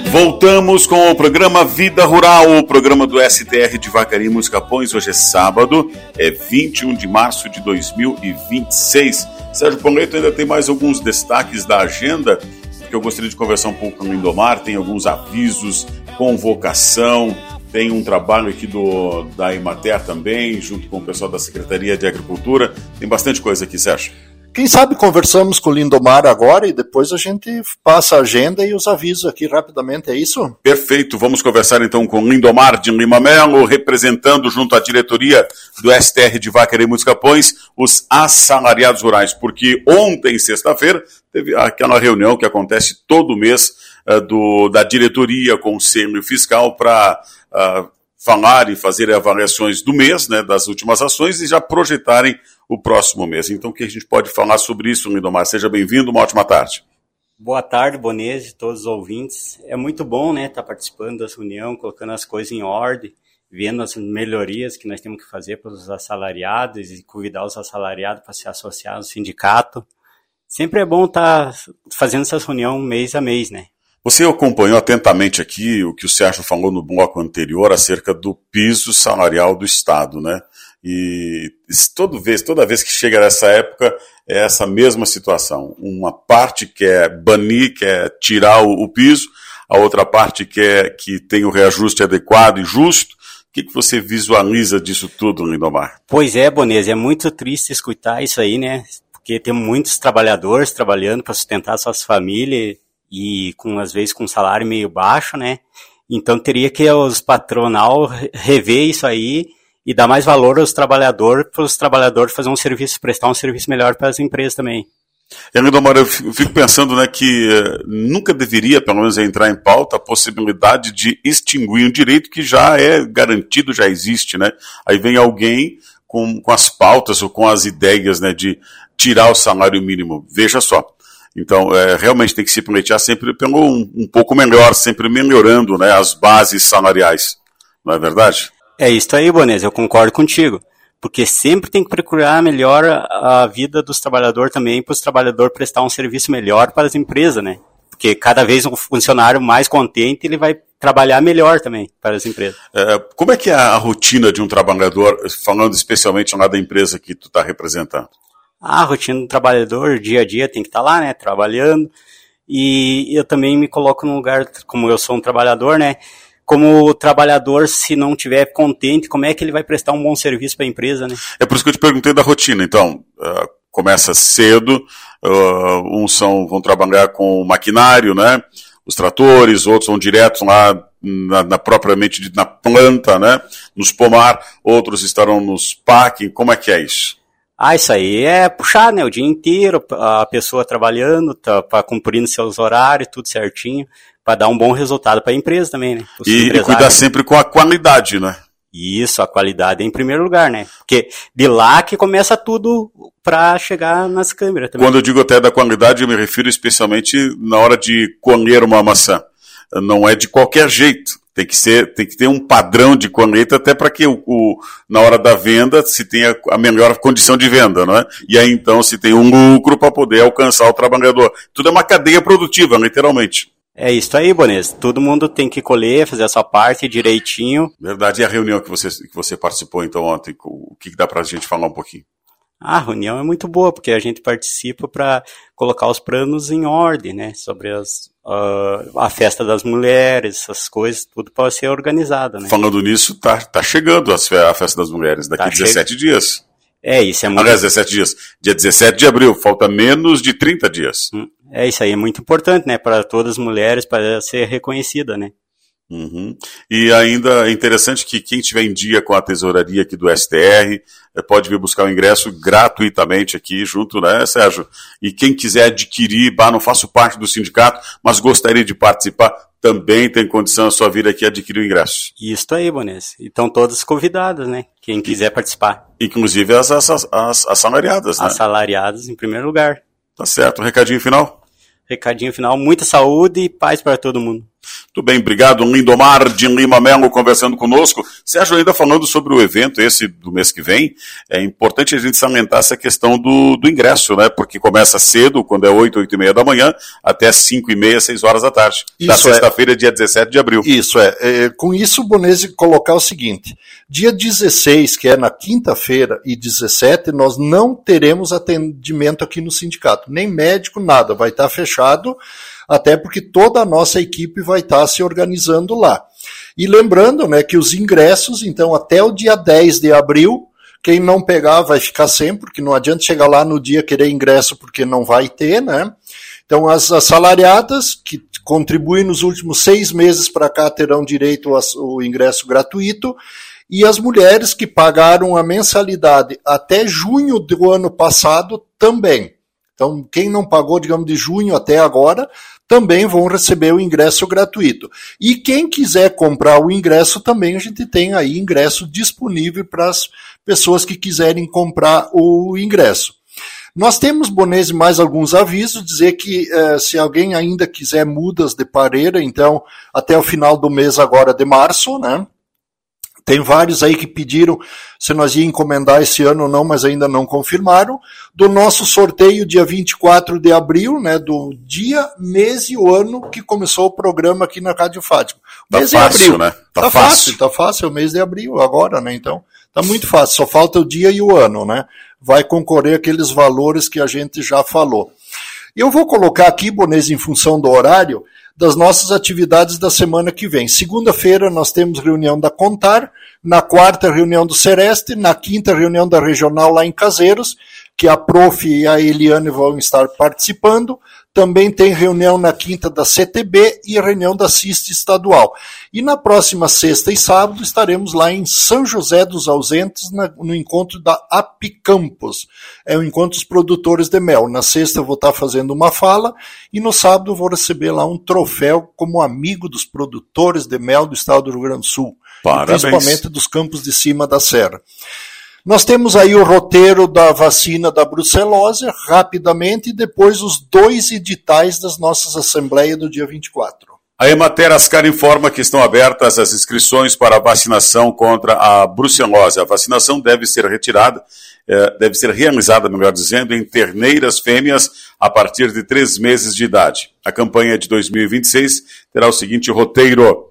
Voltamos com o programa Vida Rural, o programa do STR de Vacaria e Capões. Hoje é sábado, é 21 de março de 2026. Sérgio Pauleto ainda tem mais alguns destaques da agenda, que eu gostaria de conversar um pouco com o Lindomar. Tem alguns avisos, convocação, tem um trabalho aqui da Emater também, junto com o pessoal da Secretaria de Agricultura. Tem bastante coisa aqui, Sérgio. Quem sabe conversamos com o Lindomar agora e depois a gente passa a agenda e os avisos aqui rapidamente, é isso? Perfeito, vamos conversar então com o Lindomar de Lima Melo, representando junto à diretoria do STR de Vacaria e Capões os assalariados rurais, porque ontem, sexta-feira, teve aquela reunião que acontece todo mês da diretoria, conselho fiscal, para falar e fazer avaliações do mês, né, das últimas ações e já projetarem o próximo mês. Então, o que a gente pode falar sobre isso, Lindomar? Seja bem-vindo, uma ótima tarde. Boa tarde, Bonese, todos os ouvintes. É muito bom, né, estar participando dessa reunião, colocando as coisas em ordem, vendo as melhorias que nós temos que fazer para os assalariados e convidar os assalariados para se associar ao sindicato. Sempre é bom estar fazendo essa reunião mês a mês, né? Você acompanhou atentamente aqui o que o Sérgio falou no bloco anterior acerca do piso salarial do Estado, né? E toda vez que chega nessa época, é essa mesma situação. Uma parte quer banir, quer tirar o piso, a outra parte quer que tenha o reajuste adequado e justo. O que você visualiza disso tudo, Lindomar? Pois é, Bonese, é muito triste escutar isso aí, né? Porque tem muitos trabalhadores trabalhando para sustentar suas famílias e às vezes com um salário meio baixo, né? Então teria que os patronal rever isso aí e dar mais valor aos trabalhadores, para os trabalhadores fazer prestar um serviço melhor para as empresas também. Lindomar, eu fico pensando, né, que nunca deveria, pelo menos, entrar em pauta a possibilidade de extinguir um direito que já é garantido, já existe, né? Aí vem alguém com as pautas ou com as ideias, né, de tirar o salário mínimo. Veja só. Então, realmente tem que se pleitear sempre pelo um pouco melhor, sempre melhorando, né, as bases salariais. Não é verdade? É isso aí, Bonese, eu concordo contigo. Porque sempre tem que procurar melhor a vida dos trabalhadores também, para os trabalhadores prestar um serviço melhor para as empresas, né? Porque cada vez um funcionário mais contente, ele vai trabalhar melhor também para as empresas. Como é que é a rotina de um trabalhador, falando especialmente lá da empresa que tu está representando? A rotina do trabalhador, dia a dia, tem que estar lá, né, trabalhando. E eu também me coloco num lugar, como eu sou um trabalhador, né, como o trabalhador, se não estiver contente, como é que ele vai prestar um bom serviço para a empresa, né? É por isso que eu te perguntei da rotina. Então, começa cedo, uns vão trabalhar com o maquinário, né, os tratores, outros vão direto lá propriamente na planta, né, nos pomar, outros estarão nos packing. Como é que é isso? Isso aí é puxar, né, o dia inteiro, a pessoa trabalhando, cumprindo seus horários, tudo certinho, para dar um bom resultado para a empresa também, né? E cuidar sempre com a qualidade, né? Isso, a qualidade é em primeiro lugar, né? Porque de lá que começa tudo para chegar nas câmeras também. Quando eu digo até da qualidade, eu me refiro especialmente na hora de colher uma maçã. Não é de qualquer jeito. Tem que ter um padrão de colheita até para que na hora da venda se tenha a melhor condição de venda, não é? E aí então se tem um lucro para poder alcançar o trabalhador. Tudo é uma cadeia produtiva, literalmente. É isso aí, Bonese. Todo mundo tem que colher, fazer a sua parte direitinho. Verdade. E a reunião que você participou então ontem, o que dá para a gente falar um pouquinho? A reunião é muito boa, porque a gente participa para colocar os planos em ordem, né? Sobre a festa das mulheres, essas coisas, tudo para ser organizado, né? Falando nisso, tá chegando a festa das mulheres, daqui 17 dias. Isso é muito... Aliás, 17 dias. Dia 17 de abril, falta menos de 30 dias. Isso aí é muito importante, né? Para todas as mulheres, para ser reconhecida, né? Uhum. E ainda é interessante que quem tiver em dia com a tesouraria aqui do STR pode vir buscar o ingresso gratuitamente aqui junto, né, Sérgio? E quem quiser adquirir, não faço parte do sindicato, mas gostaria de participar, também tem condição, é só vir aqui adquirir o ingresso. Isso aí, Bonese. E estão todas convidadas, né? Quem quiser participar. Inclusive as assalariadas, né? Assalariadas em primeiro lugar. Tá certo. Recadinho final? Recadinho final, muita saúde e paz para todo mundo. Muito bem, obrigado. Lindomar de Lima Melo conversando conosco. Sérgio, ainda falando sobre o evento esse do mês que vem, é importante a gente salientar essa questão do ingresso, né? Porque começa cedo, quando é 8, 8 e meia da manhã, até 5 e meia, 6 horas da tarde. Da sexta-feira, dia 17 de abril. Isso com isso, Bonese, colocar o seguinte: dia 16, que é na quinta-feira, e 17, nós não teremos atendimento aqui no sindicato, nem médico, nada, vai estar fechado, até porque toda a nossa equipe vai estar se organizando lá. E lembrando, né, que os ingressos, então, até o dia 10 de abril, quem não pegar vai ficar sem, porque não adianta chegar lá no dia querer ingresso, porque não vai ter, né? Então, as assalariadas que contribuem nos últimos 6 meses para cá terão direito ao ingresso gratuito, e as mulheres que pagaram a mensalidade até junho do ano passado também. Então, quem não pagou, digamos, de junho até agora, também vão receber o ingresso gratuito. E quem quiser comprar o ingresso também, a gente tem aí ingresso disponível para as pessoas que quiserem comprar o ingresso. Nós temos, Bonese, mais alguns avisos, dizer que se alguém ainda quiser mudas de pareira, então, até o final do mês agora de março, né? Tem vários aí que pediram se nós ia encomendar esse ano ou não, mas ainda não confirmaram. Do nosso sorteio, dia 24 de abril, né, do dia, mês e o ano que começou o programa aqui na Rádio Fátima. Mês fácil, de abril, né? Tá fácil, é o mês de abril agora, né? Então, tá muito fácil, só falta o dia e o ano, né? Vai concorrer aqueles valores que a gente já falou. Eu vou colocar aqui, Bonese, em função do horário, das nossas atividades da semana que vem. Segunda-feira nós temos reunião da Contar, na quarta reunião do Sereste, na quinta reunião da Regional lá em Caseiros, que a Prof e a Eliane vão estar participando. Também tem reunião na quinta da CTB e reunião da CIST estadual. E na próxima sexta e sábado estaremos lá em São José dos Ausentes, no encontro da Apicampos. É o encontro dos produtores de mel. Na sexta eu vou estar fazendo uma fala e no sábado eu vou receber lá um troféu como amigo dos produtores de mel do estado do Rio Grande do Sul. Parabéns. Principalmente dos campos de cima da serra. Nós temos aí o roteiro da vacina da brucelose, rapidamente, e depois os 2 editais das nossas assembleias do dia 24. A Emater Ascar informa que estão abertas as inscrições para a vacinação contra a brucelose. A vacinação deve ser realizada, melhor dizendo, em terneiras fêmeas a partir de 3 meses de idade. A campanha de 2026 terá o seguinte roteiro.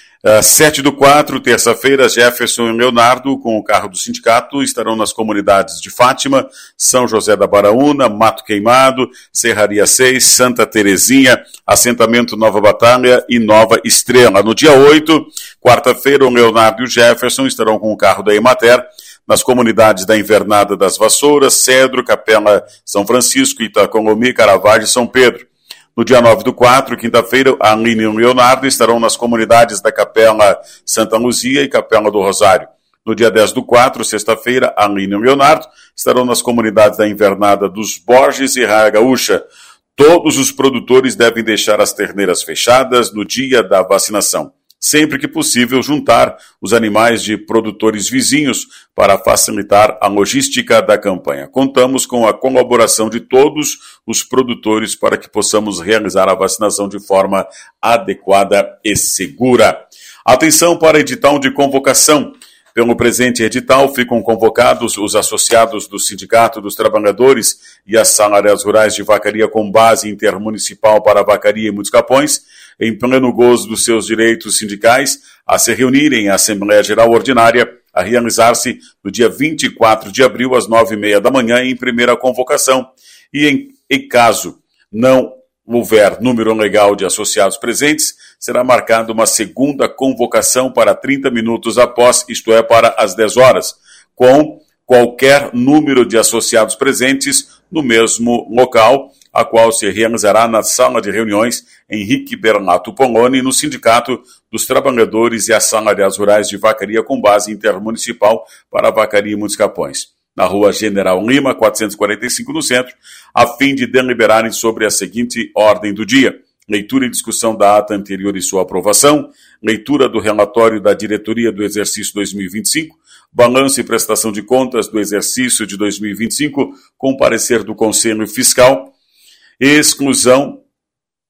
7/4, terça-feira, Jefferson e Leonardo, com o carro do sindicato, estarão nas comunidades de Fátima, São José da Baraúna, Mato Queimado, Serraria 6, Santa Terezinha, Assentamento Nova Batalha e Nova Estrela. No dia 8, quarta-feira, o Leonardo e o Jefferson estarão com o carro da Emater nas comunidades da Invernada das Vassouras, Cedro, Capela São Francisco, Itacolomi, Caravaggio e São Pedro. No dia 9/4, quinta-feira, a Aline e o Leonardo estarão nas comunidades da Capela Santa Luzia e Capela do Rosário. No dia 10/4, sexta-feira, a Aline e o Leonardo estarão nas comunidades da Invernada dos Borges e Raia Gaúcha. Todos os produtores devem deixar as terneiras fechadas no dia da vacinação. Sempre que possível, juntar os animais de produtores vizinhos para facilitar a logística da campanha. Contamos com a colaboração de todos os produtores para que possamos realizar a vacinação de forma adequada e segura. Atenção para edital de convocação. Pelo presente edital, ficam convocados os associados do Sindicato dos Trabalhadores e assalariados rurais de vacaria com base intermunicipal para vacaria e muitos capões, em pleno gozo dos seus direitos sindicais, a se reunirem em Assembleia Geral Ordinária, a realizar-se no dia 24 de abril, às 9h30 da manhã, em primeira convocação. E em caso não houver número legal de associados presentes, será marcada uma segunda convocação para 30 minutos após, isto é, para as 10 horas, com qualquer número de associados presentes no mesmo local, a qual se realizará na sala de reuniões Henrique Bernato Poloni, no Sindicato dos Trabalhadores e Assalariados Rurais de Vacaria com base intermunicipal para Vacaria e Muitos Capões, na Rua General Lima, 445, no centro, a fim de deliberarem sobre a seguinte ordem do dia: leitura e discussão da ata anterior e sua aprovação, leitura do relatório da diretoria do exercício 2025, balanço e prestação de contas do exercício de 2025, com parecer do Conselho Fiscal, exclusão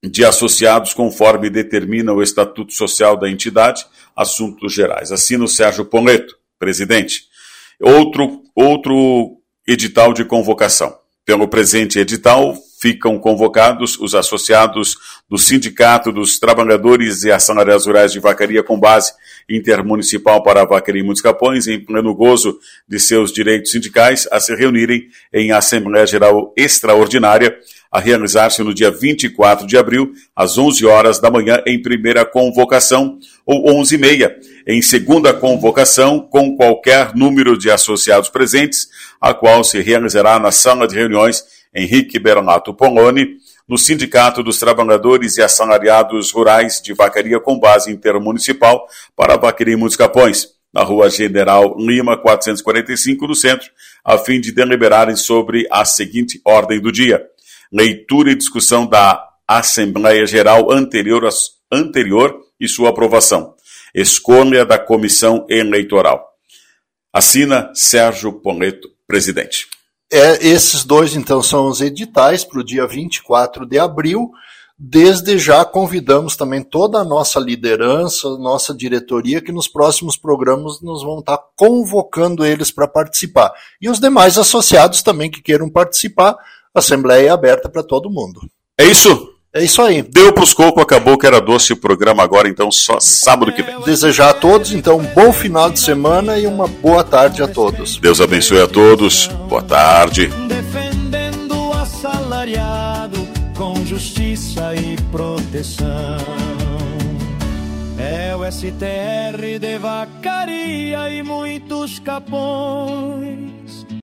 de associados conforme determina o Estatuto Social da entidade, assuntos gerais. Assina o Sérgio Ponleto, presidente. Outro edital de convocação. Pelo presente edital, ficam convocados os associados do Sindicato dos Trabalhadores e Assalariados Rurais de Vacaria com base intermunicipal para Vacaria e Muitos Capões, em pleno gozo de seus direitos sindicais, a se reunirem em Assembleia Geral Extraordinária, a realizar-se no dia 24 de abril, às 11 horas da manhã, em primeira convocação, ou 11h30, em segunda convocação, com qualquer número de associados presentes, a qual se realizará na Sala de Reuniões Henrique Bernato Poloni, no Sindicato dos Trabalhadores e Assalariados Rurais de Vacaria com base intermunicipal para Vacaria e Muitos Capões, na Rua General Lima, 445, no centro, a fim de deliberarem sobre a seguinte ordem do dia: leitura e discussão da Assembleia Geral anterior e sua aprovação. Escolha da Comissão Eleitoral. Assina Sérgio Ponleto, presidente. Esses dois, então, são os editais para o dia 24 de abril. Desde já convidamos também toda a nossa liderança, nossa diretoria, que nos próximos programas nós vamos estar convocando eles para participar. E os demais associados também que queiram participar, a Assembleia é aberta para todo mundo. É isso? É isso aí. Deu pros cocos, acabou que era doce o programa agora, então só sábado que vem. Desejar a todos, então, um bom final de semana e uma boa tarde a todos. Deus abençoe a todos. Boa tarde. Defendendo o assalariado com justiça e proteção. É o STR de Vacaria e Muitos Capões.